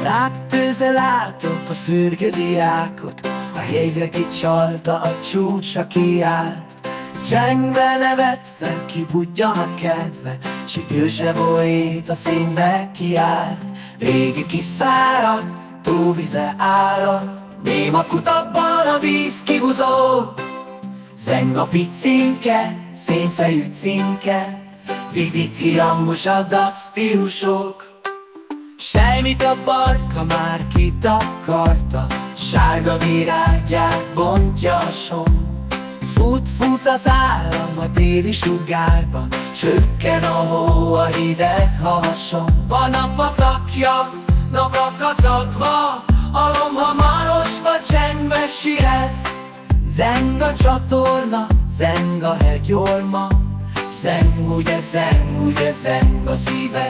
Ráktőzzel ártott a fürge diákot, a hegyre kicsalta, a csúcsra kiállt. Csengve nevetve, kibudjan a kedve, s egy ősevóét a fénybe kiállt. Régi kiszáradt, tóvize áradt, néma kutakban a víz kibuzó. Zeng a picinke, szénfejű cinke, vidíti hangos a dacsztílusok. Sejmit a barka már kitakarta, sárga virágját bontja a som. Fut az állam a téli sugárban, csökken a hó a hideg havason. A nap a takja, napra kacagva, a lomha marosba csengve siet. Zeng a csatorna, zeng a hegyorma, zeng ugye, zeng a szíve.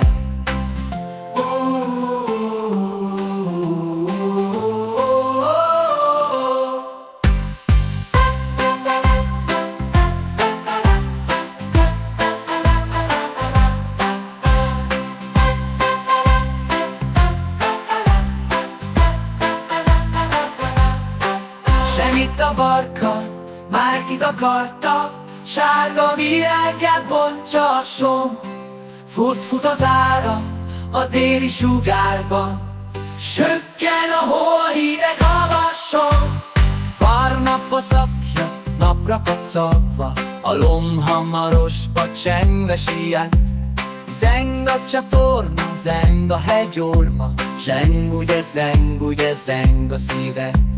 Semmit a barka, már kitakarta, sárga virágját bontja a som. Fut az ára a déli sugárban, sökken a hó a hideg havason. Pár nap a takja, napra kacagva, a lomha marosba csengve siet. Zeng a csatorna, zeng a hegyorma, zeng ugye, zeng a szíve.